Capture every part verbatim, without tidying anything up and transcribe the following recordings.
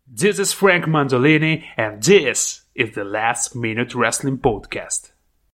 This is Frank Mandolini, and this is the Last Minute Wrestling Podcast.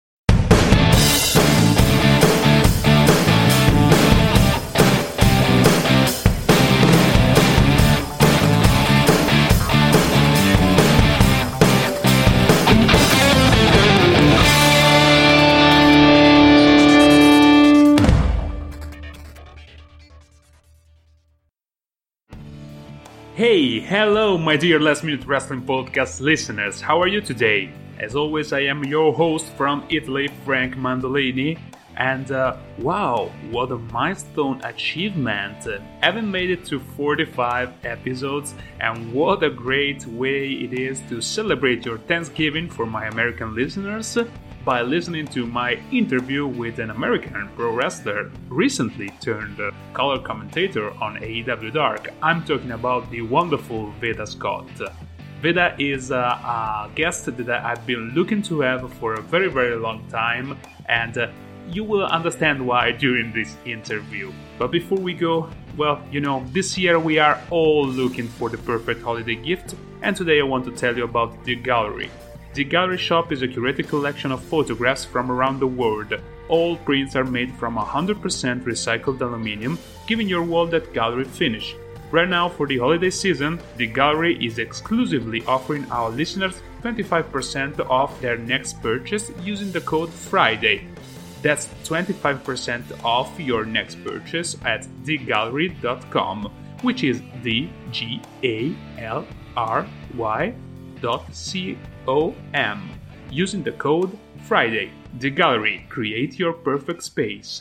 Hey, hello my dear Last Minute Wrestling Podcast listeners, how are you today? As always, I am your host from Italy, Frank Mandolini, and uh, wow, what a milestone achievement! Having made it to forty-five episodes, and what a great way it is to celebrate your Thanksgiving for my American listeners by listening to my interview with an American pro wrestler recently turned color commentator on A E W Dark. I'm talking about the wonderful Veda Scott. Veda is a, a guest that I've been looking to have for a very very long time, and uh, you will understand why during this interview. But before we go, well, you know, this year we are all looking for the perfect holiday gift, and today I want to tell you about The Gallery. The Gallery Shop is a curated collection of photographs from around the world. All prints are made from one hundred percent recycled aluminium, giving your wall that gallery finish. Right now, for the holiday season, The Gallery is exclusively offering our listeners twenty-five percent off their next purchase using the code FRIDAY. That's twenty-five percent off your next purchase at the gallery dot com, which is D G A L R Y dot C O M, using the code FRIDAY. The Gallery, create your perfect space.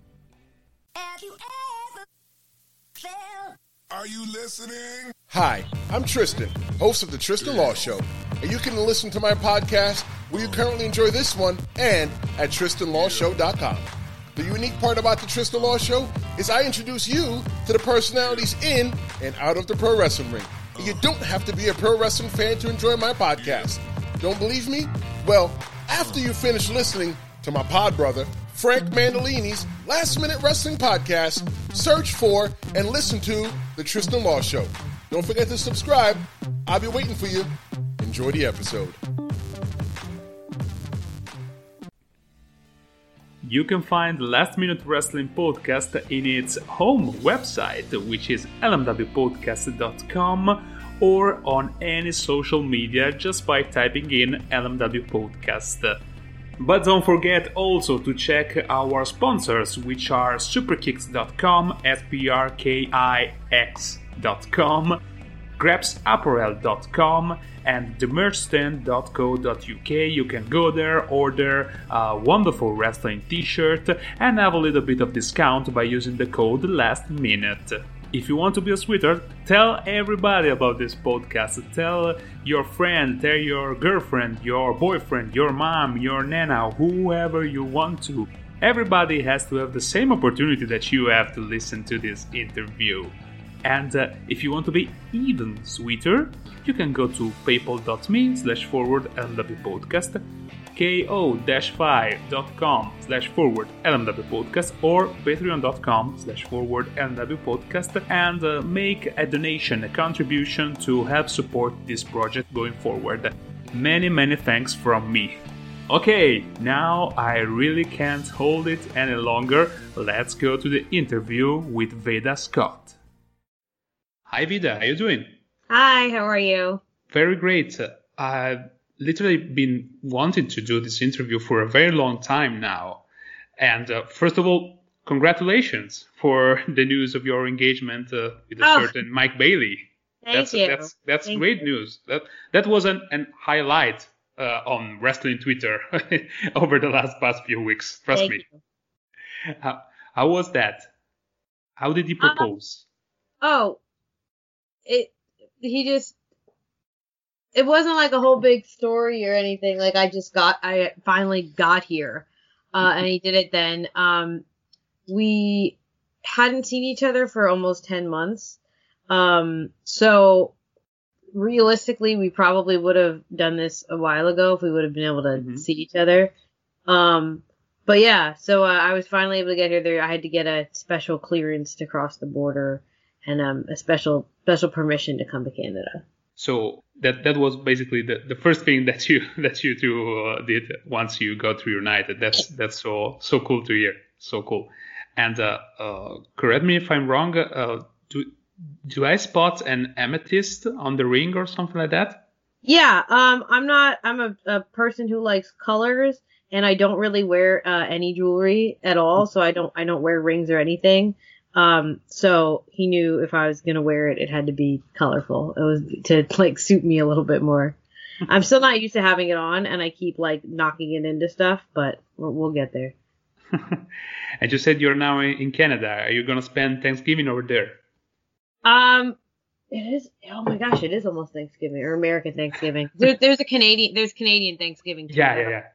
Are you listening? Hi, I'm Tristan, host of The Tristan Law Show, and you can listen to my podcast where you currently enjoy this one and at tristan law show dot com. The unique part about The Tristan Law Show is I introduce you to the personalities in and out of the pro wrestling ring. And you don't have to be a pro wrestling fan to enjoy my podcast. Don't believe me? Well, after you finish listening to my pod brother, Frank Mandolini's Last Minute Wrestling Podcast, search for and listen to The Tristan Law Show. Don't forget to subscribe. I'll be waiting for you. Enjoy the episode. You can find the Last Minute Wrestling Podcast in its home website, which is l m w podcast dot com, or on any social media just by typing in L M W Podcast. But don't forget also to check our sponsors, which are superkicks dot com, S P R K I X dot com, grabs apparel dot com, and the merch stand dot co dot u k. You can go there, order a wonderful wrestling t-shirt, and have a little bit of discount by using the code Last Minute. If you want to be a sweetheart, tell everybody about this podcast. Tell your friend, tell your girlfriend, your boyfriend, your mom, your nana, whoever you want to. Everybody has to have the same opportunity that you have to listen to this interview. And uh, if you want to be even sweeter, you can go to paypal.me slash forward LMW podcast, ko-fi.com slash forward LMW podcast, or patreon.com slash forward LMW podcast, and uh, make a donation, a contribution to help support this project going forward. Many, many thanks from me. Okay, now I really can't hold it any longer. Let's go to the interview with Veda Scott. Hi Veda, how you doing? Hi, how are you? Very great. I've literally been wanting to do this interview for a very long time now. And uh, first of all, congratulations for the news of your engagement uh, with a oh, certain Mike Bailey. Thank that's, you. That's that's Thank great you. news. That that was an, an highlight uh, on wrestling Twitter over the last past few weeks. Trust Thank me. you. How, how was that? How did he propose? Um, oh, it. He just. It wasn't like a whole big story or anything. Like I just got. I finally got here, uh, and he did it then. Um, we hadn't seen each other for almost ten months. Um, so realistically, we probably would have done this a while ago if we would have been able to Mhm. see each other. Um, but yeah, so uh, I was finally able to get here. There, I had to get a special clearance to cross the border and um, a special special permission to come to Canada. So that that was basically the, the first thing that you that you two uh, did once you got reunited. That's that's so so cool to hear. So cool. And uh, uh, correct me if I'm wrong. Uh, do do I spot an amethyst on the ring or something like that? Yeah. Um. I'm not. I'm a, a person who likes colors, and I don't really wear uh, any jewelry at all. So I don't. I don't wear rings or anything. Um, so he knew if I was going to wear it, it had to be colorful. It was to like suit me a little bit more. I'm still not used to having it on, and I keep like knocking it into stuff, but we'll, we'll get there. And you said you're now in Canada. Are you going to spend Thanksgiving over there? Um, it is, oh my gosh, it is almost Thanksgiving or American Thanksgiving. There, there's a Canadian, there's Canadian Thanksgiving too. Yeah, yeah, yeah.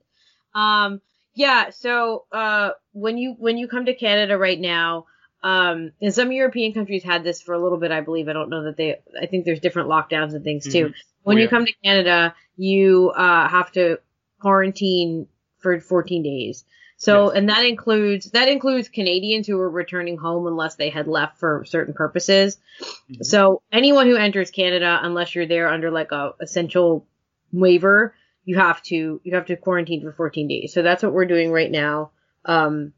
Um, yeah, so, uh, when you, when you come to Canada right now, Um, and some European countries had this for a little bit, I believe. I don't know that they, I think there's different lockdowns and things too. Mm-hmm. When Oh, you yeah. come to Canada, you, uh, have to quarantine for fourteen days. So, Yes. and that includes, that includes Canadians who are returning home unless they had left for certain purposes. Mm-hmm. So anyone who enters Canada, unless you're there under like a essential waiver, you have to, you have to quarantine for fourteen days. So that's what we're doing right now. Um,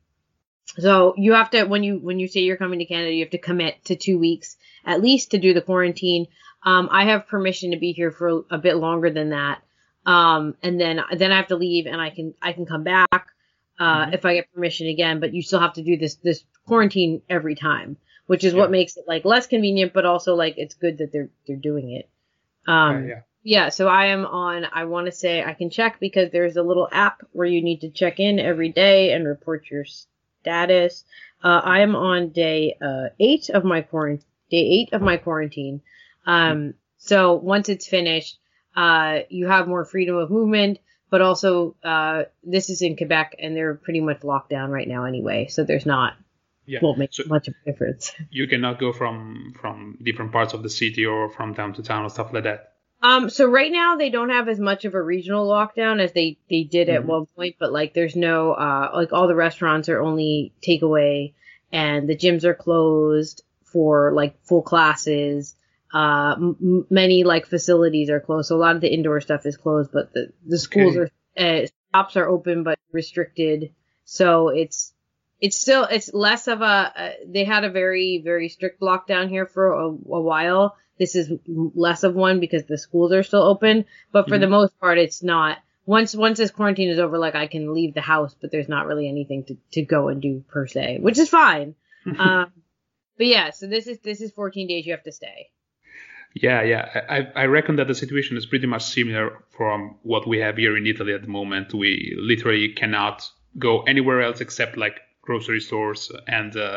So you have to, when you, when you say you're coming to Canada, you have to commit to two weeks at least to do the quarantine. Um, I have permission to be here for a bit longer than that. Um, and then, then I have to leave and I can, I can come back, uh, Mm-hmm. if I get permission again, but you still have to do this, this quarantine every time, which is Yeah. what makes it like less convenient, but also like it's good that they're, they're doing it. Um, Uh, yeah. yeah, so I am on, I want to say I can check because there's a little app where you need to check in every day and report your status. Uh, I am on day uh, eight of my quarantine. Day eight of my quarantine. Um, so once it's finished, uh, you have more freedom of movement, but also uh, this is in Quebec, and they're pretty much locked down right now anyway. So there's not Yeah. won't make So much of a difference. you cannot go from from different parts of the city or from town to town or stuff like that. Um, so right now they don't have as much of a regional lockdown as they, they did at Mhm. one point, but like there's no, uh, like all the restaurants are only takeaway and the gyms are closed for like full classes. Uh, m- many like facilities are closed. So a lot of the indoor stuff is closed, but the, the schools Okay. are, uh, shops are open, but restricted. So it's, it's still, it's less of a, uh, they had a very, very strict lockdown here for a, a while. This is less of one because the schools are still open, but for Mhm. the most part, it's not. Once once this quarantine is over, like I can leave the house, but there's not really anything to, to go and do per se, which is fine. um, but yeah, so this is this is fourteen days you have to stay. Yeah, yeah. I, I reckon that the situation is pretty much similar from what we have here in Italy at the moment. We literally cannot go anywhere else except like grocery stores and uh,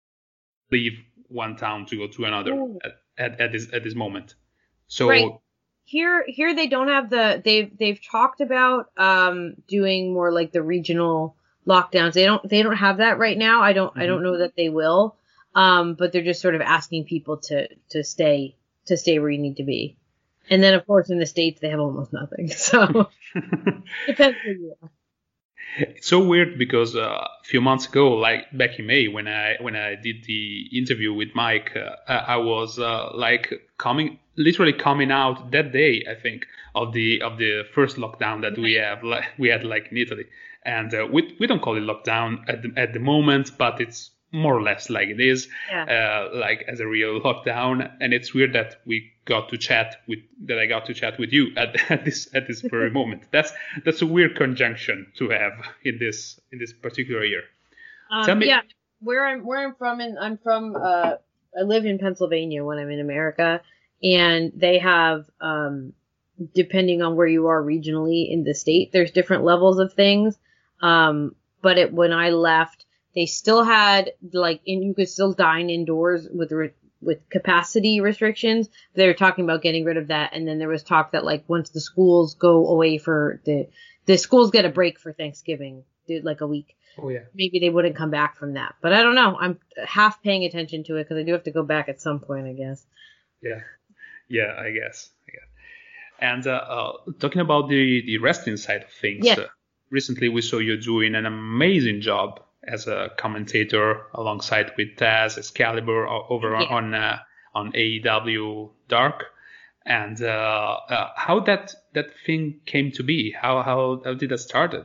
leave one town to go to another Ooh. at, at, at this at this moment. So Right. Here here they don't have the they've they've talked about um doing more like the regional lockdowns. They don't they don't have that right now. I don't I don't know that they will. Um, but they're just sort of asking people to to stay to stay where you need to be. And then of course in the States they have almost nothing. So depends who you are. it's so weird because uh, a few months ago, like back in May, when I when I did the interview with Mike, uh, I I was uh, like coming, literally coming out that day, I think, of the of the first lockdown that we have, like we had like in Italy, and uh, we we don't call it lockdown at the at the moment, but it's more or less like it is, Yeah. uh, like as a real lockdown. And it's weird that we got to chat with that I got to chat with you at, at this at this very moment. That's that's a weird conjunction to have in this in this particular year. Um, Tell me- yeah, where I'm where I'm from, and I'm from. Uh, I live in Pennsylvania when I'm in America, and they have, um, depending on where you are regionally in the state, there's different levels of things. Um, but it, when I left, they still had like, and you could still dine indoors with re- with capacity restrictions. They were talking about getting rid of that, and then there was talk that like once the schools go away for the the schools get a break for Thanksgiving, dude, like a week. Oh yeah. Maybe they wouldn't come back from that. But I don't know. I'm half paying attention to it because I do have to go back at some point, I guess. Yeah, yeah, I guess. I guess. And uh, uh, talking about the, the wrestling side of things, Yes. uh, recently we saw you doing an amazing job as a commentator alongside with Taz, Excalibur o- over Yeah. on uh, on A E W Dark. And uh, uh, how that that thing came to be? How how how did that started?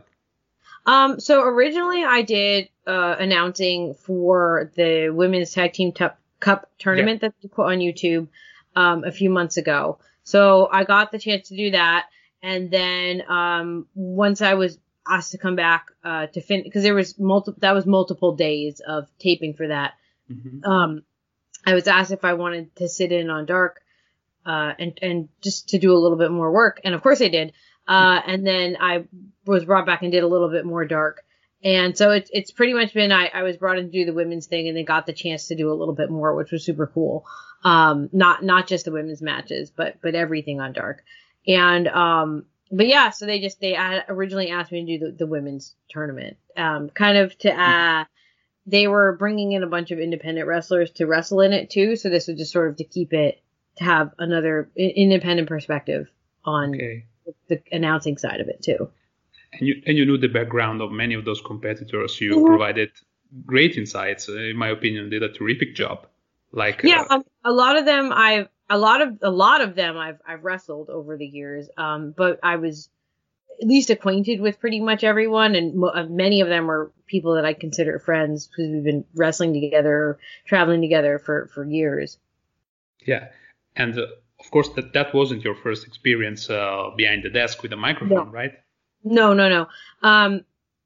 Um, so originally I did uh, announcing for the Women's Tag Team Tup- Cup tournament Yeah. that we put on YouTube um, a few months ago. So I got the chance to do that, and then um, once I was asked to come back uh, to fin because there was multiple that was multiple days of taping for that. Hmm. Um, I was asked if I wanted to sit in on Dark uh, and and just to do a little bit more work, and of course I did. Uh, and then I was brought back and did a little bit more Dark. And so it's it's pretty much been I, I was brought in to do the women's thing and then got the chance to do a little bit more, which was super cool. Um, not not just the women's matches, but but everything on Dark. And um, but yeah, so they just they had originally asked me to do the, the women's tournament, um, kind of to uh, they were bringing in a bunch of independent wrestlers to wrestle in it too. So this was just sort of to keep it to have another i- independent perspective on Okay. the announcing side of it too. And you and you knew the background of many of those competitors. You Mhm. provided great insights. Uh, in my opinion, did a terrific job. Like Yeah, uh, um, a lot of them I've a lot of a lot of them I've I've wrestled over the years. Um, but I was at least acquainted with pretty much everyone, and mo- uh, many of them are people that I consider friends because we've been wrestling together, traveling together for for years. yeah, and uh, of course that that wasn't your first experience uh, behind the desk with a microphone, No, right? no, no, no. Um,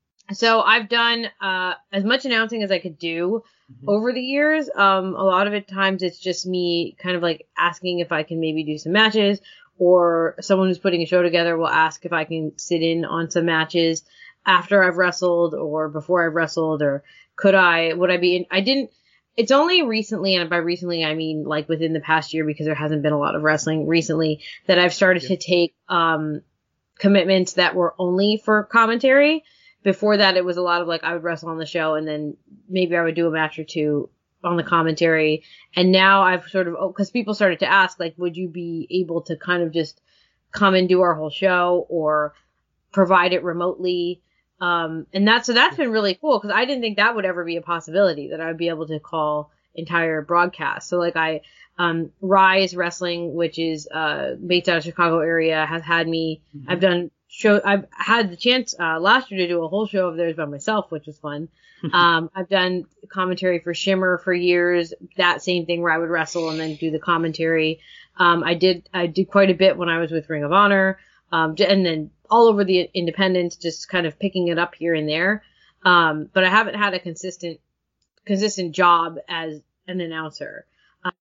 So I've done uh, as much announcing as I could do Mhm. over the years. Um, a lot of it times it's just me kind of like asking if I can maybe do some matches, or someone who's putting a show together will ask if I can sit in on some matches after I've wrestled or before I've wrestled, or could I, would I be in, I didn't, it's only recently, and by recently I mean like within the past year because there hasn't been a lot of wrestling recently, that I've started Yeah. to take um, commitments that were only for commentary. Before that, it was a lot of like I would wrestle on the show and then maybe I would do a match or two on the commentary. And now I've sort of, oh, because people started to ask, like, would you be able to kind of just come and do our whole show or provide it remotely? Um, and that's, so that's been really cool because I didn't think that would ever be a possibility that I would be able to call entire broadcasts. So like I, um, Rise Wrestling, which is, uh, based out of Chicago area, has had me, Mm-hmm. I've done show, I've had the chance, uh, last year to do a whole show of theirs by myself, which was fun. um, I've done commentary for Shimmer for years, that same thing where I would wrestle and then do the commentary. Um, I did, I did quite a bit when I was with Ring of Honor. Um, j- and then all over the independents, just kind of picking it up here and there. Um, but I haven't had a consistent, consistent job as an announcer. Um,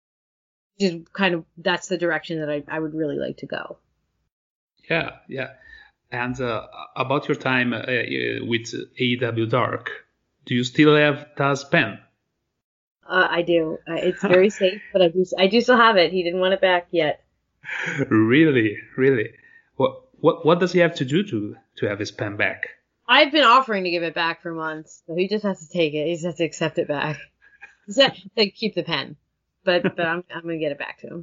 just kind of, that's the direction that I, I would really like to go. Yeah, yeah. And uh, about your time uh, uh, with A E W Dark, do you still have Taz pen? Uh, I do. Uh, it's very safe, but I do, I do still have it. He didn't want it back yet. Really, really. What what what does he have to do to to have his pen back? I've been offering to give it back for months, so he just has to take it. He just has to accept it back. He said to keep the pen, but but I'm I'm gonna get it back to him.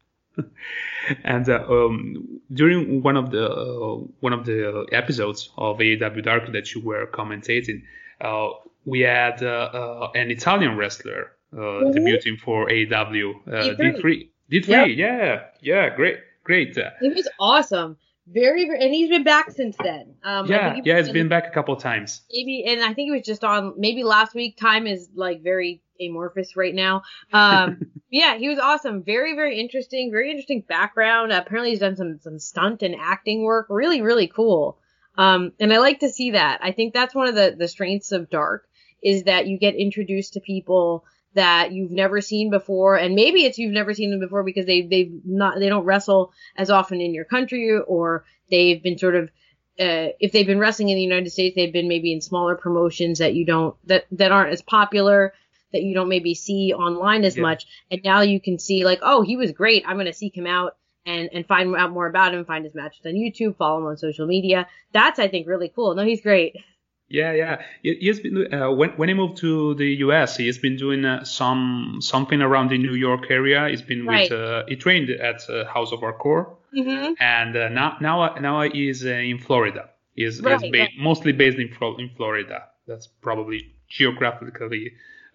And uh, um, during one of the uh, one of the episodes of A E W Dark that you were commentating, uh, we had uh, uh, an Italian wrestler uh, Mhm. debuting for A E W uh, D three. D three. D three, Yep. yeah, yeah, great, great. Uh, It was awesome. Very, very, and he's been back since then. Um, I yeah, think he yeah, was it's been back a couple of times. maybe, and I think it was just on maybe last week. Time is like very amorphous right now. Um, yeah, he was awesome. Very, very interesting. Very interesting background. Apparently, he's done some some stunt and acting work. Really, really cool. Um, and I like to see that. I think that's one of the the strengths of Dark is that you get introduced to people that you've never seen before, and maybe it's you've never seen them before because they they've not they don't wrestle as often in your country, or they've been sort of uh, if they've been wrestling in the United States, they've been maybe in smaller promotions that you don't that that aren't as popular, that you don't maybe see online as Yeah. much, and now you can see like, oh, he was great. I'm gonna seek him out and and find out more about him, find his matches on YouTube, follow him on social media. That's I think really cool. No, he's great. Yeah, yeah. He, he's been uh, when when he moved to the U S, he's been doing uh, some something around the New York area. He's been Right. with uh, he trained at uh, House of Hardcore, Mm-hmm. and uh, now now now he is uh, in Florida. He's, Right, he's ba- right. mostly based in Flo- in Florida. That's probably geographically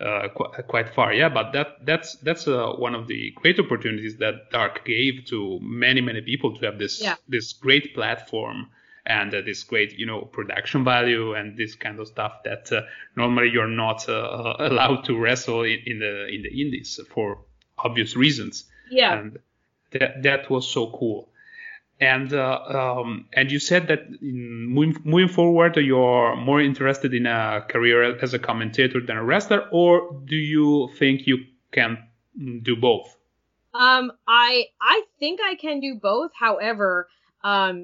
uh, qu- quite far. Yeah, but that that's that's uh, one of the great opportunities that Dark gave to many many people to have this Yeah. this great platform and uh, this great you know production value and this kind of stuff that uh, normally you're not uh, allowed to wrestle in, in the in the indies for obvious reasons. Yeah. And that that was so cool. And uh, um, and you said that in moving, moving forward, you're more interested in a career as a commentator than a wrestler, or do you think you can do both? Um, I I think I can do both. However, um,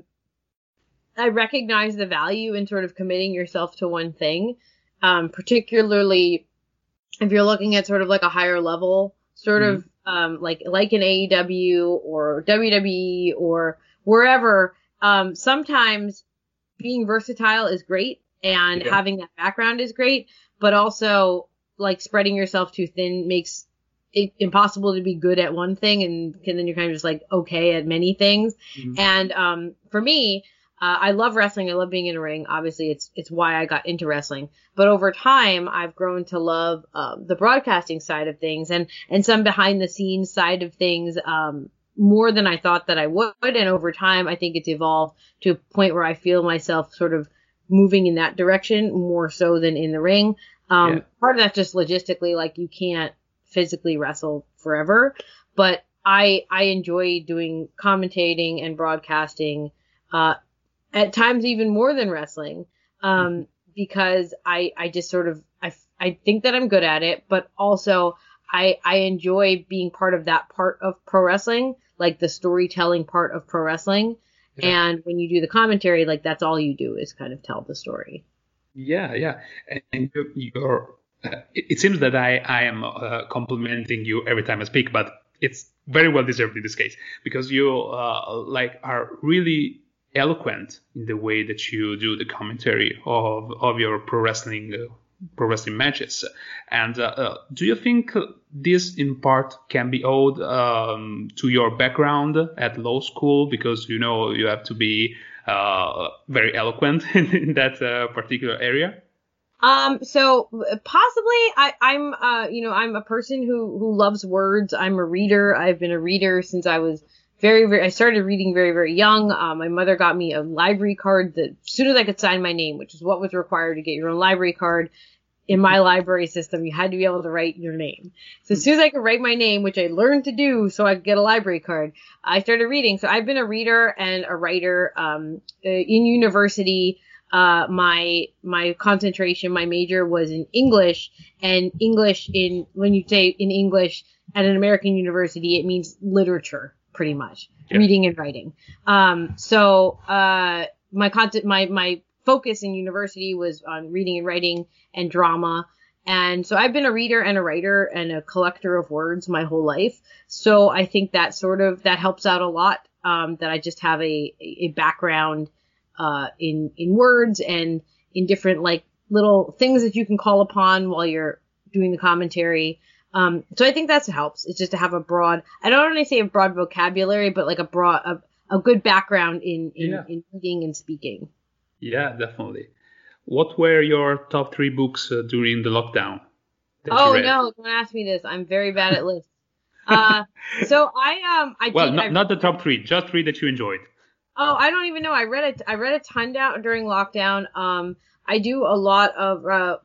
I recognize the value in sort of committing yourself to one thing, um, particularly if you're looking at sort of like a higher level, sort Mhm. of um, like like in A E W or W W E or wherever. Um, sometimes being versatile is great and Yeah. having that background is great, but also like spreading yourself too thin makes it impossible to be good at one thing, and, and then you're kind of just like okay at many things. Mhm. And um, for me, uh, I love wrestling. I love being in a ring. Obviously, it's it's why I got into wrestling. But over time, I've grown to love um, the broadcasting side of things and and some behind the scenes side of things um, more than I thought that I would. And over time, I think it's evolved to a point where I feel myself sort of moving in that direction more so than in the ring. Um, Yeah. Part of that's just logistically, like you can't physically wrestle forever, but I I enjoy doing commentating and broadcasting, uh, at times even more than wrestling, um, because I I just sort of I I think that I'm good at it, but also I I enjoy being part of that part of pro wrestling, like the storytelling part of pro wrestling. Yeah. And when you do the commentary, like that's all you do is kind of tell the story. Yeah, yeah, and, and you're, you're uh, it, it seems that I I am uh, complimenting you every time I speak, but it's very well deserved in this case because you uh, like are really eloquent in the way that you do the commentary of of your pro wrestling uh, pro wrestling matches. And uh, uh, do you think this in part can be owed um, to your background at law school, because you know you have to be uh, very eloquent in, in that uh, particular area? Um, so possibly I, I'm, uh, you know, I'm a person who, who loves words. I'm a reader. I've been a reader since I was very, very, I started reading very, very young. Um, my mother got me a library card that as soon as I could sign my name, which is what was required to get your own library card. In my library system, you had to be able to write your name. So as soon as I could write my name, which I learned to do so I could get a library card, I started reading. So I've been a reader and a writer, um, in university. Uh, my, my concentration, my major was in English, and English in, when you say in English at an American university, it means literature, pretty much. Yeah. Reading and writing. Um, so, uh, my content, my, my, focus in university was on reading and writing and drama. And so I've been a reader and a writer and a collector of words my whole life. So I think that sort of, that helps out a lot, um, that I just have a, a background, uh, in, in words and in different like little things that you can call upon while you're doing the commentary. Um, so I think that helps. It's just to have a broad, I don't want to say a broad vocabulary, but like a broad, a, a good background in, in, Yeah. in reading and speaking. Yeah, definitely. What were your top three books uh, during the lockdown? that you Oh read? no, don't ask me this. I'm very bad at lists. Uh, so I um I Well, did. not, I, not the top three, just three that you enjoyed. oh, I don't even know. I read it. I read a ton down during lockdown. Um, I do a lot of uh,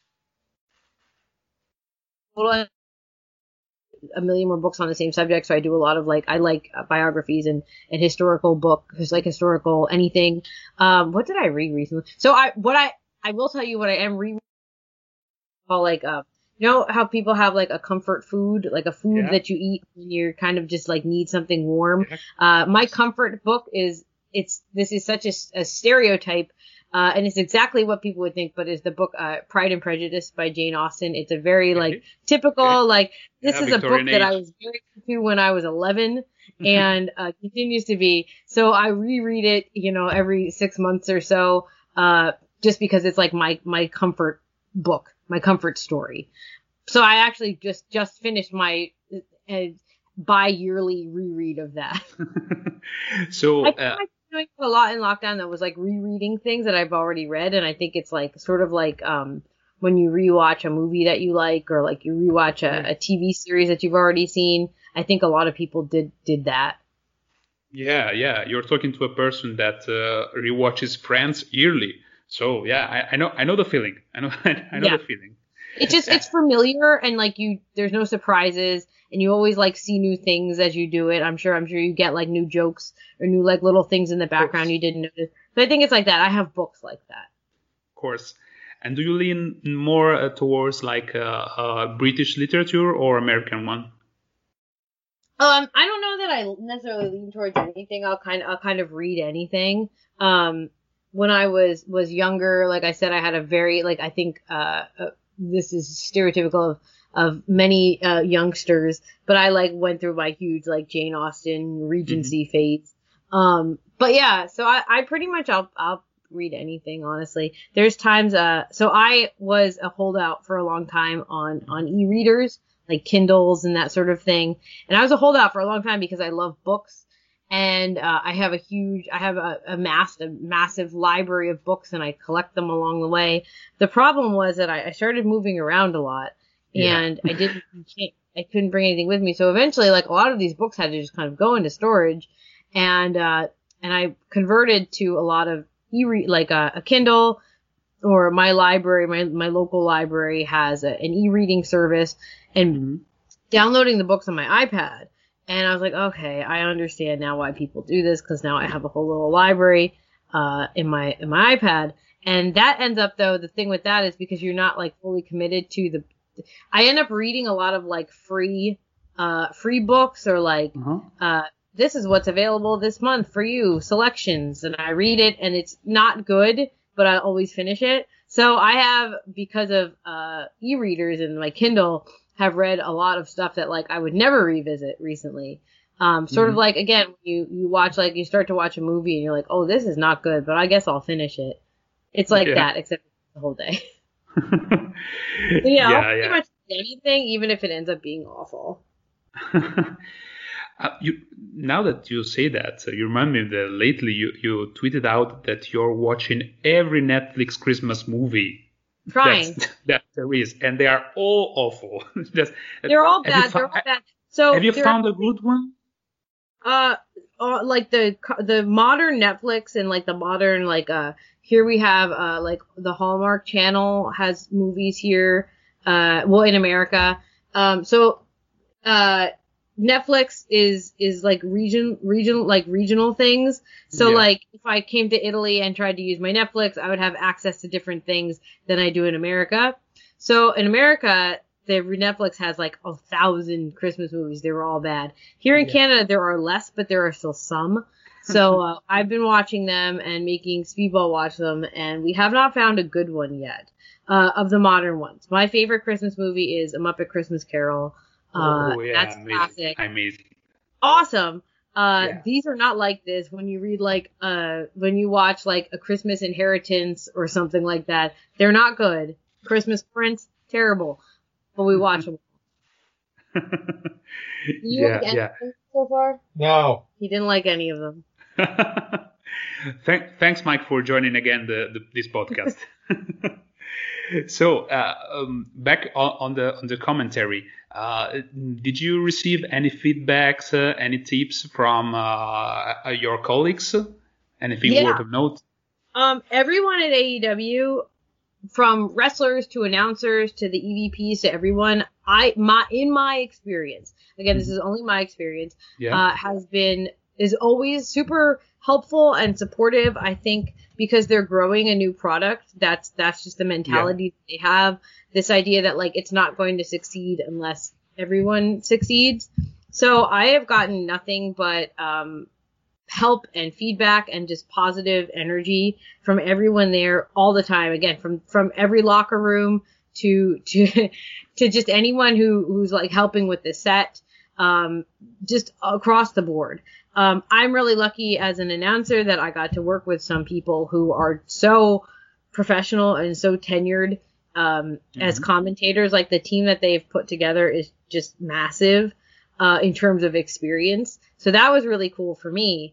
a million more books on the same subject. So I do a lot of like I like uh, biographies and and historical book, just like historical anything. Um, what did I read recently? So I what I I will tell you what I am reading. Like uh. You know how people have like a comfort food, like a food Yeah. that you eat when you're kind of just like need something warm. Yeah. Uh, my comfort book is, it's, this is such a, a stereotype, uh, and it's exactly what people would think, but is the book, uh, Pride and Prejudice by Jane Austen. It's a very like Okay. typical, Okay. like this Yeah, is a Victorian book that I age. was very into when I was eleven and, uh, continues to be. So I reread it, you know, every six months or so, uh, just because it's like my, my comfort book, my comfort story. So I actually just, just finished my uh, bi-yearly reread of that. So, I uh, think I'm doing a lot in lockdown that was like rereading things that I've already read. And I think it's like sort of like, um, when you rewatch a movie that you like, or like you rewatch a, a T V series that you've already seen. I think a lot of people did did that. Yeah, yeah. You're talking to a person that uh, rewatches Friends yearly. So yeah, I, I know I know the feeling. I know I know Yeah. the feeling. It's just it's familiar, and like you, there's no surprises, and you always like see new things as you do it. I'm sure I'm sure you get like new jokes or new like little things in the background you didn't notice. So I think it's like that. I have books like that. Of course. And do you lean more uh, towards like uh, uh, British literature or American one? Um, I don't know that I necessarily lean towards anything. I'll kind of, I'll kind of read anything. Um, when I was, was younger, like I said, I had a very, like, I think, uh, uh this is stereotypical of, of many, uh, youngsters, but I like went through my huge, like, Jane Austen Regency mm-hmm. phase. Um, but yeah, so I, I pretty much, I'll, I'll read anything, honestly. There's times, uh, so I was a holdout for a long time on, on e-readers, like Kindles and that sort of thing. And I was a holdout for a long time because I love books. And uh, I have a huge, I have a, a, mass, a massive library of books, and I collect them along the way. The problem was that I, I started moving around a lot, and yeah. I didn't, can't, I couldn't bring anything with me. So eventually, like, a lot of these books had to just kind of go into storage. And, uh, and I converted to a lot of e like a, a Kindle, or my library, my, my local library has a, an e-reading service, and mm-hmm. downloading the books on my iPad. And I was like, okay, I understand now why people do this, because now I have a whole little library uh in my in my iPad. And that ends up, though, the thing with that is because you're not like fully committed to the I end up reading a lot of like free uh free books, or like uh-huh. uh this is what's available this month for you, selections, and I read it and it's not good, but I always finish it. So I have, because of uh e-readers and my Kindle, have read a lot of stuff that like I would never revisit recently. Um, sort mm-hmm. of like, again, you, you watch, like you start to watch a movie and you're like, oh, this is not good, but I guess I'll finish it. It's like yeah. that, except the whole day. so, yeah, yeah, I'll pretty yeah. much do anything, even if it ends up being awful. uh, you, now that you say that, uh, you remind me that lately you, you tweeted out that you're watching every Netflix Christmas movie. Trying. That there is, and they are all awful. Just, they're all bad. They're all bad. So have you found a good one? Uh, uh, like the the modern Netflix and like the modern like uh here we have uh like the Hallmark Channel has movies here. Uh, well, in America. Um, so uh Netflix is is like region regional like regional things. So yeah. like if I came to Italy and tried to use my Netflix, I would have access to different things than I do in America. So in America, the Netflix has like a thousand Christmas movies. They were all bad. Here in yeah. Canada, there are less, but there are still some. So uh, I've been watching them and making Speedball watch them, and we have not found a good one yet uh, of the modern ones. My favorite Christmas movie is A Muppet Christmas Carol. Uh, oh, yeah, that's amazing. classic. Amazing. Awesome. Uh, yeah. These are not like this. When you read like, uh, when you watch like A Christmas Inheritance or something like that, they're not good. Christmas Prince, terrible. But we watch them. you yeah, like yeah. so far? No. He didn't like any of them. Thank, thanks, Mike, for joining again the, the this podcast. So uh, um, back on, on the on the commentary, uh, did you receive any feedbacks, uh, any tips from uh, your colleagues? Anything yeah. worth of note? Um, everyone at A E W, from wrestlers to announcers to the E V Ps to everyone, I my in my experience, again, this is only my experience, yeah. uh, has been is always super helpful and supportive. I think because they're growing a new product, that's that's just the mentality yeah. they have. This idea that like it's not going to succeed unless everyone succeeds. So I have gotten nothing but um, help and feedback and just positive energy from everyone there all the time. Again, from from every locker room to to to just anyone who who's like helping with the set, um, just across the board. Um, I'm really lucky as an announcer that I got to work with some people who are so professional and so tenured um, mm-hmm. as commentators. Like the team that they've put together is just massive uh, in terms of experience. So that was really cool for me.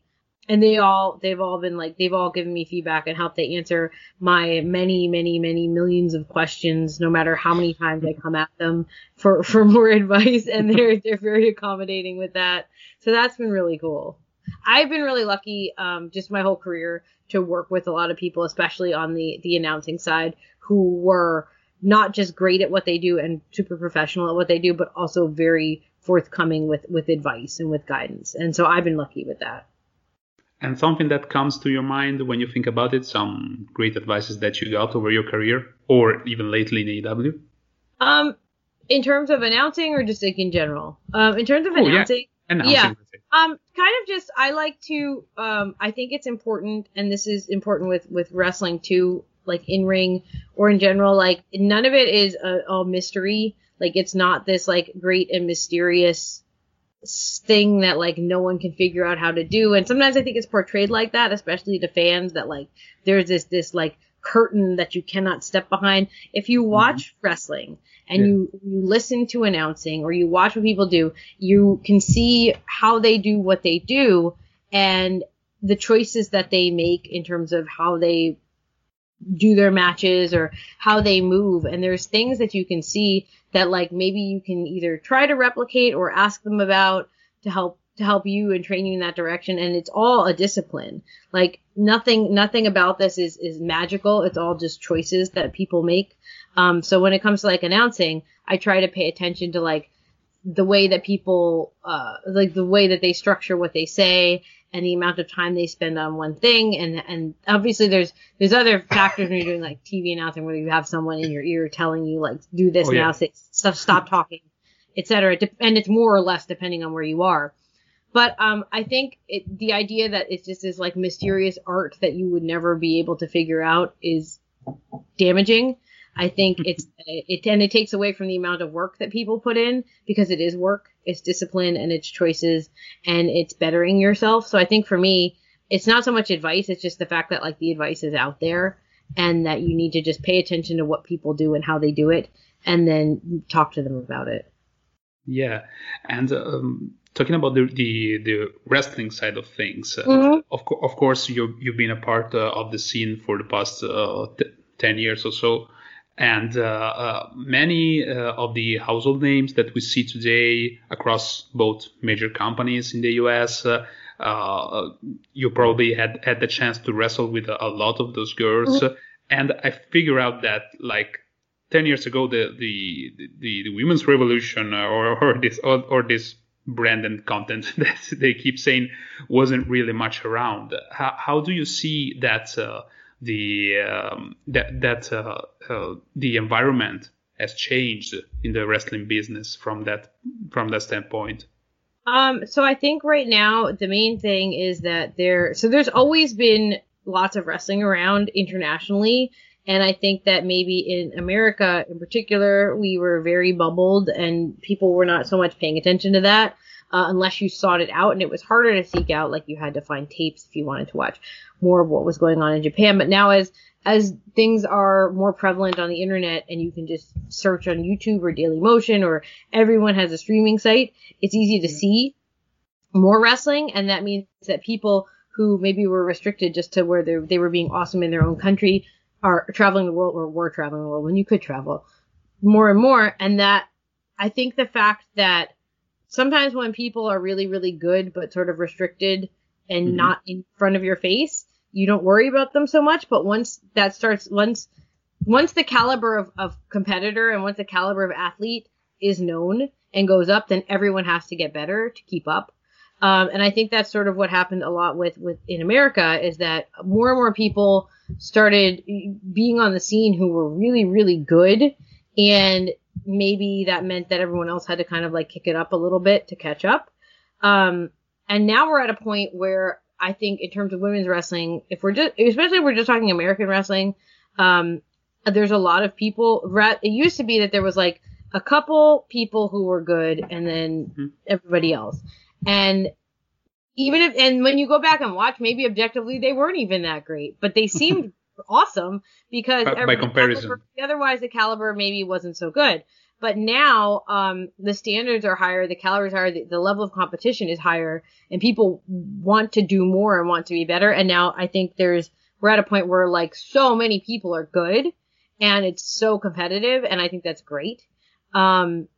and they all, they've all been like, they've all given me feedback and helped to answer my many, many, many millions of questions, no matter how many times I come at them for, for more advice. And they're, they're very accommodating with that. So that's been really cool. I've been really lucky, um, just my whole career to work with a lot of people, especially on the, the announcing side, who were not just great at what they do and super professional at what they do, but also very forthcoming with, with advice and with guidance. And so I've been lucky with that. And something that comes to your mind when you think about it, some great advices that you got over your career or even lately in A E W? Um, in terms of announcing or just like in general? Um, in terms of oh, announcing, yeah. announcing. Yeah. Um, kind of just, I like to, um, I think it's important, and this is important with, with wrestling too, like in ring or in general, like none of it is a, a mystery. Like it's not this like great and mysterious thing that like no one can figure out how to do. And sometimes I think it's portrayed like that, especially to fans, that like there's this this like curtain that you cannot step behind. If you watch mm-hmm. wrestling and yeah. you you listen to announcing or you watch what people do, you can see how they do what they do and the choices that they make in terms of how they do their matches or how they move. And there's things that you can see that like maybe you can either try to replicate or ask them about to help to help you and train you in that direction. And it's all a discipline. Like nothing nothing about this is is magical. It's all just choices that people make. Um so when it comes to like announcing, I try to pay attention to like the way that people uh like the way that they structure what they say and the amount of time they spend on one thing. And, and obviously there's, there's other factors when you're doing like T V announcing where you have someone in your ear telling you like, do this oh, now, yeah. say, stop, stop talking, et cetera. And it's more or less depending on where you are. But, um, I think it, the idea that it's just this like mysterious art that you would never be able to figure out is damaging. I think it's, it, and it takes away from the amount of work that people put in because it is work, it's discipline and it's choices and it's bettering yourself. So I think for me, it's not so much advice. It's just the fact that like the advice is out there and that you need to just pay attention to what people do and how they do it and then talk to them about it. Yeah. And, um, talking about the, the, the wrestling side of things, uh, mm-hmm. of, co- of course, you, you've been a part uh, of the scene for the past uh, t- ten years or so. And uh, uh, many uh, of the household names that we see today across both major companies in the U S, uh, uh, you probably had, had the chance to wrestle with a, a lot of those girls. Mm-hmm. And I figure out that like ten years ago, the the the, the women's revolution or, or this or, or this brand and content that they keep saying wasn't really much around. How, how do you see that? Uh, the um, that that uh, uh, the environment has changed in the wrestling business from that from that standpoint? Um, so I think right now the main thing is that there. So there's always been lots of wrestling around internationally, and I think that maybe in America in particular we were very bubbled, and people were not so much paying attention to that. Uh, unless you sought it out, and it was harder to seek out. Like you had to find tapes if you wanted to watch more of what was going on in Japan. But now as as things are more prevalent on the internet and you can just search on YouTube or Daily Motion or everyone has a streaming site, it's easy to see more wrestling. And that means that people who maybe were restricted just to where they they were being awesome in their own country are traveling the world or were traveling the world when you could travel more and more. And that I think the fact that sometimes when people are really, really good, but sort of restricted and mm-hmm. not in front of your face, you don't worry about them so much. But once that starts, once, once the caliber of, of competitor and once the caliber of athlete is known and goes up, then everyone has to get better to keep up. Um, and I think that's sort of what happened a lot with, with in America is that more and more people started being on the scene who were really, really good. And maybe that meant that everyone else had to kind of like kick it up a little bit to catch up. Um, and now we're at a point where I think in terms of women's wrestling, if we're just, especially if we're just talking American wrestling, um, there's a lot of people, it used to be that there was like a couple people who were good and then mm-hmm. everybody else. And even if, and when you go back and watch, maybe objectively they weren't even that great, but they seemed awesome because by, by comparison, caliber, otherwise the caliber maybe wasn't so good. But now um, the standards are higher, the calories are higher, the, the level of competition is higher, and people want to do more and want to be better. And now I think there's we're at a point where like so many people are good, and it's so competitive, and I think that's great. Um,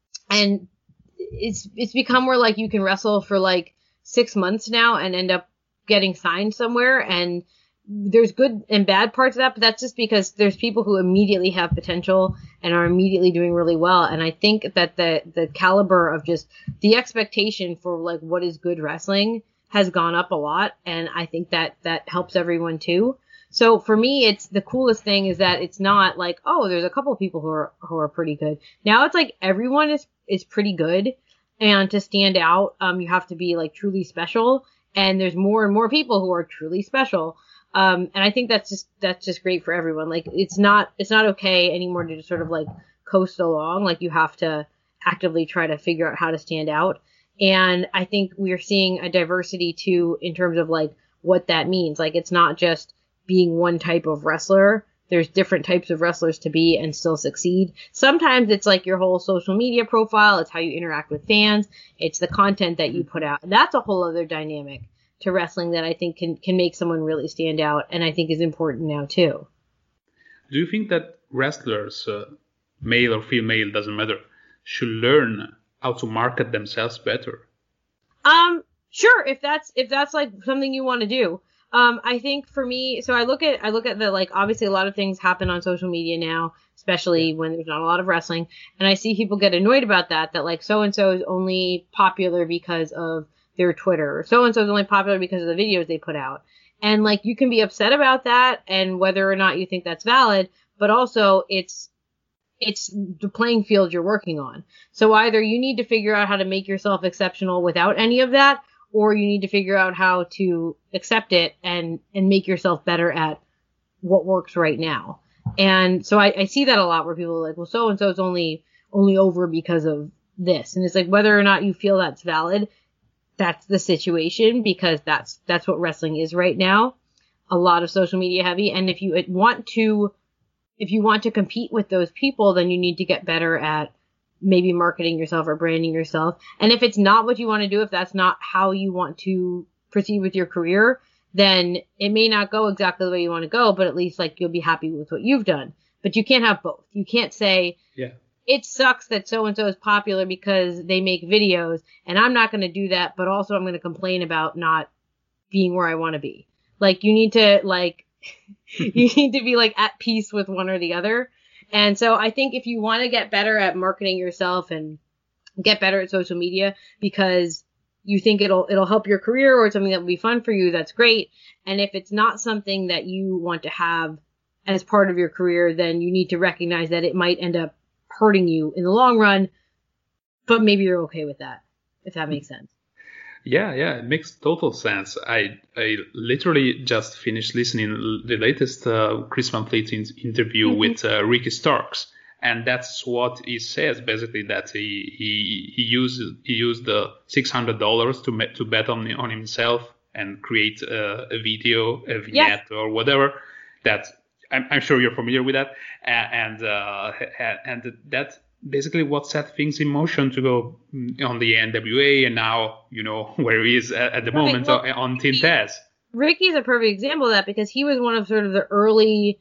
and it's it's become where like you can wrestle for like six months now and end up getting signed somewhere, and there's good and bad parts of that, but that's just because there's people who immediately have potential and are immediately doing really well. And I think that the, the caliber of just the expectation for like what is good wrestling has gone up a lot. And I think that that helps everyone too. So for me, it's the coolest thing is that it's not like, oh, there's a couple of people who are, who are pretty good. Now it's like everyone is, is pretty good. And to stand out, um, you have to be like truly special. And there's more and more people who are truly special. Um, and I think that's just, that's just great for everyone. Like, it's not, it's not okay anymore to just sort of like coast along. Like, you have to actively try to figure out how to stand out. And I think we're seeing a diversity too, in terms of like what that means. Like, it's not just being one type of wrestler. There's different types of wrestlers to be and still succeed. Sometimes it's like your whole social media profile. It's how you interact with fans. It's the content that you put out. That's a whole other dynamic to wrestling that I think can, can make someone really stand out, and I think is important now too. Do you think that wrestlers, uh, male or female, doesn't matter, should learn how to market themselves better? Um, sure, if that's if that's like something you want to do. Um, I think for me, so I look at I look at the like obviously a lot of things happen on social media now, especially when there's not a lot of wrestling, and I see people get annoyed about that. That like so and so is only popular because of their Twitter, or so-and-so is only popular because of the videos they put out. And like, you can be upset about that and whether or not you think that's valid, but also it's, it's the playing field you're working on. So either you need to figure out how to make yourself exceptional without any of that, or you need to figure out how to accept it and, and make yourself better at what works right now. And so I, I see that a lot where people are like, well, so-and-so is only, only over because of this. And it's like, whether or not you feel that's valid, that's the situation, because that's that's what wrestling is right now. A lot of social media heavy, and if you want to if you want to compete with those people, then you need to get better at maybe marketing yourself or branding yourself. And if it's not what you want to do, if that's not how you want to proceed with your career, then it may not go exactly the way you want to go, but at least like you'll be happy with what you've done. But you can't have both. You can't say, yeah, it sucks that so-and-so is popular because they make videos, and I'm not going to do that, but also I'm going to complain about not being where I want to be. Like, you need to, like, you need to be, like, at peace with one or the other. And so I think if you want to get better at marketing yourself and get better at social media because you think it'll, it'll help your career or it's something that will be fun for you, that's great. And if it's not something that you want to have as part of your career, then you need to recognize that it might end up hurting you in the long run, but maybe you're okay with that, if that makes sense. Yeah, yeah, it makes total sense. I I literally just finished listening the latest uh, Chris Van Vliet in- interview mm-hmm. with uh, Ricky Starks, and that's what he says basically, that he he he used he used the six hundred dollars to to bet on on himself and create a, a video, a vignette, yes, or whatever. That I'm, I'm sure you're familiar with that, and uh, and that basically what set things in motion to go on the N W A, and now you know where he is at, at the right. moment well, on, on Team Taz. Ricky's a perfect example of that because he was one of sort of the early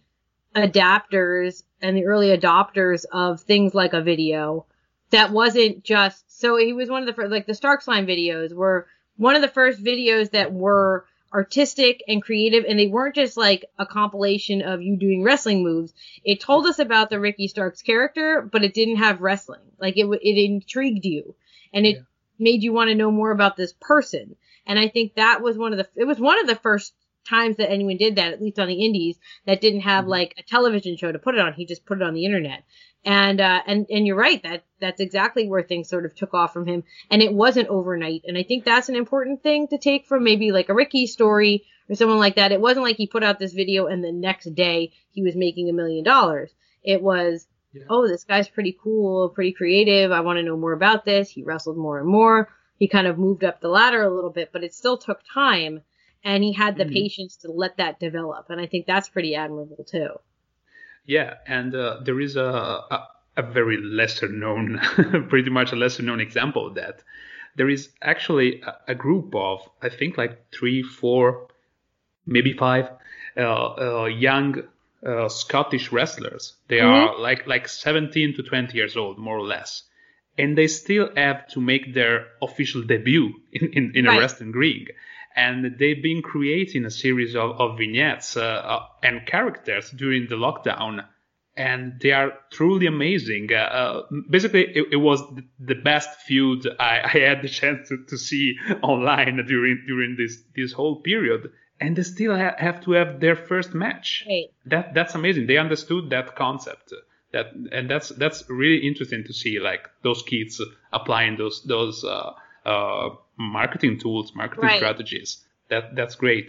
adapters and the early adopters of things like a video that wasn't just, so he was one of the first, like the Starks Line videos were one of the first videos that were artistic and creative, and they weren't just like a compilation of you doing wrestling moves. It told us about the Ricky Starks character, but it didn't have wrestling. Like it, it intrigued you, and it yeah. made you want to know more about this person. And I think that was one of the, it was one of the first times that anyone did that, at least on the indies, that didn't have mm-hmm. like a television show to put it on. He just put it on the internet. And, uh, and, and you're right, that, that's exactly where things sort of took off from him. And it wasn't overnight. And I think that's an important thing to take from maybe like a Ricky story or someone like that. It wasn't like he put out this video and the next day he was making a million dollars. It was, yeah. oh, this guy's pretty cool, pretty creative. I want to know more about this. He wrestled more and more. He kind of moved up the ladder a little bit, but it still took time. And he had the mm-hmm. patience to let that develop. And I think that's pretty admirable too. Yeah, and uh, there is a, a a very lesser known, pretty much a lesser known example of that. There is actually a, a group of, I think like three, four, maybe five uh, uh, young uh, Scottish wrestlers. They Mm-hmm. are like like seventeen to twenty years old, more or less. And they still have to make their official debut in, in, in a Right. wrestling ring. And they've been creating a series of, of vignettes uh, uh, and characters during the lockdown. And they are truly amazing. Uh, uh, basically, it, it was the best feud I, I had the chance to, to see online during during this, this whole period. And they still ha- have to have their first match. Right. That that's amazing. They understood that concept. That and that's that's really interesting to see, like those kids applying those those uh, uh, marketing tools, marketing Right. strategies. That that's great.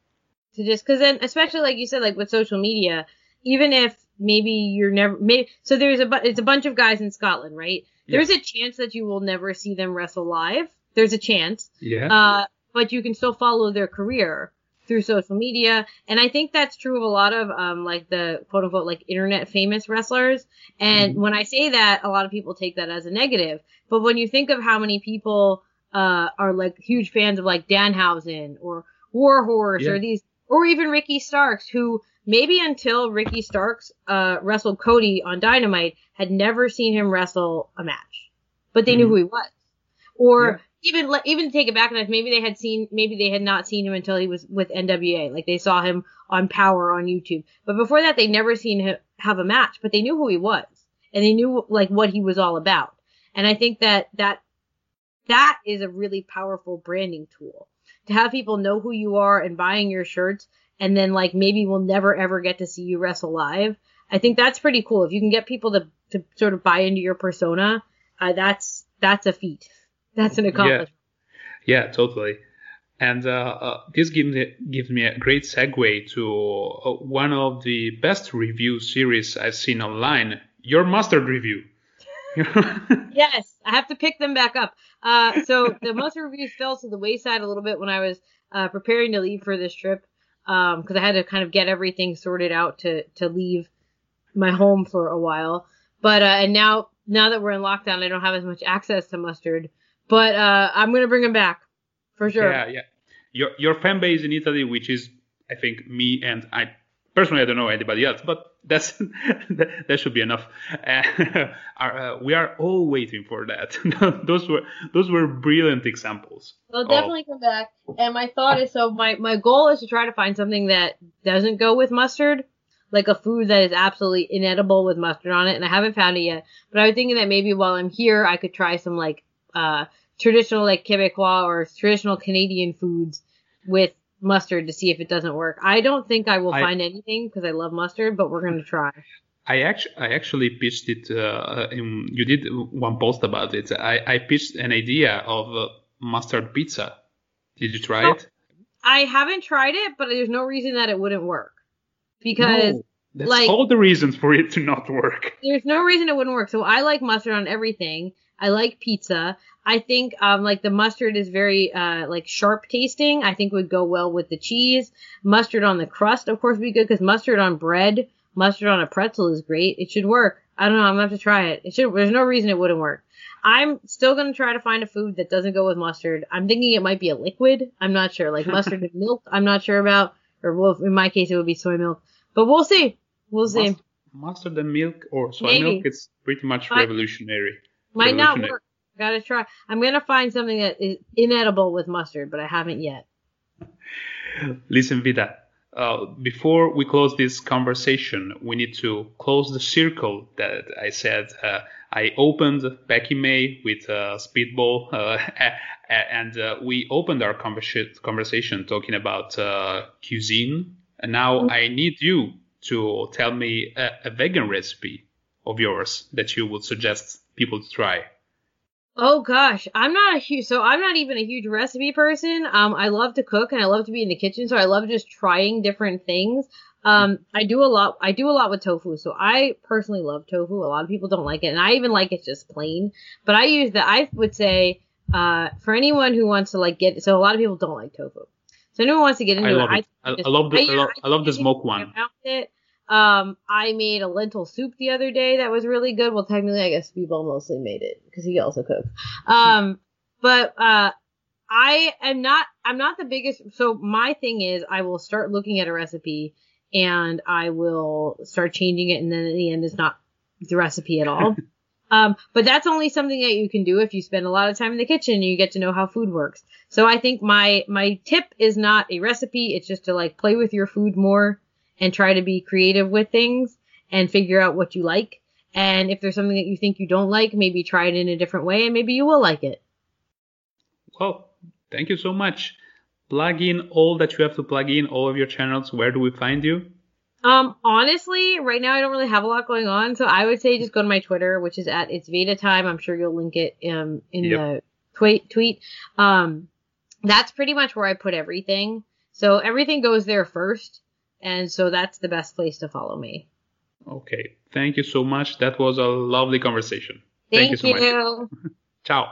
To just because then, especially like you said, like with social media, even if maybe you're never maybe so there's a bu- it's a bunch of guys in Scotland, right? There's a chance that you will never see them wrestle live. There's a chance, Yeah. uh, but you can still follow their career through social media, and I think that's true of a lot of um like the quote unquote like internet famous wrestlers. And when I say that, a lot of people take that as a negative. But when you think of how many people uh are like huge fans of like Danhausen or Warhorse Yeah. or these or even Ricky Starks, who maybe until Ricky Starks uh wrestled Cody on Dynamite had never seen him wrestle a match, but they knew Mhm. who he was. Or Yeah. even le- even to take it back a notch, maybe they had seen maybe they had not seen him until he was with N W A, like they saw him on Power on YouTube. But before that, they'd never seen him have a match, but they knew who he was and they knew like what he was all about. And I think that that that is a really powerful branding tool to have people know who you are and buying your shirts, and then like maybe we'll never ever get to see you wrestle live. I think that's pretty cool. If you can get people to, to sort of buy into your persona, uh, that's that's a feat. That's an accomplishment. Yeah, totally. And uh, uh, this gives me, gives me a great segue to uh, one of the best review series I've seen online, your Mustard review. Yes, I have to pick them back up. Uh, so the Mustard reviews fell to the wayside a little bit when I was uh, preparing to leave for this trip, um, because I had to kind of get everything sorted out to to leave my home for a while. But uh, and now now that we're in lockdown, I don't have as much access to Mustard. But uh, I'm gonna bring them back for sure. Yeah, yeah. Your your fan base in Italy, which is, I think, me and I personally, I don't know anybody else, but that's that, that should be enough. Uh, are, uh, we are all waiting for that. those were those were brilliant examples. They'll of- definitely come back. And my thought is, so my, my goal is to try to find something that doesn't go with mustard, like a food that is absolutely inedible with mustard on it. And I haven't found it yet. But I was thinking that maybe while I'm here, I could try some like uh traditional like Quebecois or traditional Canadian foods with mustard to see if it doesn't work. I don't think I will I- find anything because I love mustard, but we're gonna try. I actually, I actually pitched it. Uh, in, you did one post about it. I, I pitched an idea of uh, mustard pizza. Did you try No. it? I haven't tried it, but there's no reason that it wouldn't work. Because No, that's like- all the reasons for it to not work. there's no reason it wouldn't work. So I like mustard on everything. I like pizza. I think um like the mustard is very uh like sharp tasting. I think would go well with the cheese. Mustard on the crust, of course, would be good because mustard on bread, mustard on a pretzel is great. It should work. I don't know. I'm gonna have to try it. It should. There's no reason it wouldn't work. I'm still gonna try to find a food that doesn't go with mustard. I'm thinking it might be a liquid. I'm not sure. Like mustard and milk. I'm not sure about. Or well, in my case, it would be soy milk. But we'll see. We'll see. Must- mustard and milk or soy Maybe. milk, it's pretty much I- revolutionary. Might not Revolutionary. work. Gotta try. I'm gonna find something that is inedible with mustard, but I haven't yet. Listen, Vida, uh, before we close this conversation, we need to close the circle that I said. Uh, I opened back in May with uh, Speedball, uh, and uh, we opened our conversa- conversation talking about uh, cuisine. And now I need you to tell me a, a vegan recipe of yours that you would suggest people to try. Oh gosh, I'm not a huge, so I'm not even a huge recipe person. Um, I love to cook and I love to be in the kitchen, so I love just trying different things. Um, I do a lot, I do a lot with tofu, so I personally love tofu. A lot of people don't like it, and I even like it just plain. But I use the, I would say, uh, for anyone who wants to like get, so a lot of people don't like tofu. So anyone who wants to get into I love it, it. I, just- I love the I, use- love, I love the use smoke it one. around it. Um, I made a lentil soup the other day that was really good. Well, technically, I guess Speedball mostly made it because he also cooks. Um, but uh, I am not. I'm not the biggest. So my thing is, I will start looking at a recipe and I will start changing it, and then at the end, it's not the recipe at all. Um, but that's only something that you can do if you spend a lot of time in the kitchen and you get to know how food works. So I think my, my tip is not a recipe. It's just to like play with your food more and try to be creative with things and figure out what you like. And if there's something that you think you don't like, maybe try it in a different way and maybe you will like it. Well, thank you so much. Plug in all that you have to plug in, all of your channels. Where do we find you? Um, honestly, right now I don't really have a lot going on, so I would say just go to my Twitter, which is at It's Veda Time. I'm sure you'll link it um in Yep. the tweet tweet. Um, that's pretty much where I put everything. So everything goes there first, and so that's the best place to follow me. Okay, thank you so much. That was a lovely conversation. Thank, you so you. much. Ciao.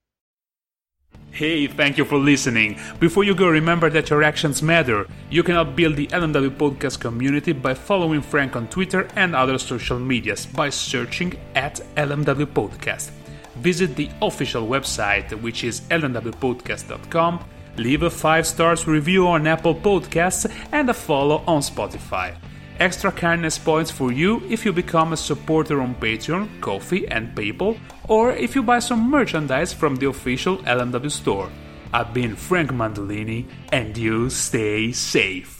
Hey, thank you for listening. Before you go, remember that your actions matter. You can help build the L M W Podcast community by following Frank on Twitter and other social medias by searching at L M W Podcast. Visit the official website, which is L M W podcast dot com. Leave a five stars review on Apple Podcasts and a follow on Spotify. Extra kindness points for you if you become a supporter on Patreon, Ko-fi, and PayPal, or if you buy some merchandise from the official L M W store. I've been Frank Mandolini, and you stay safe.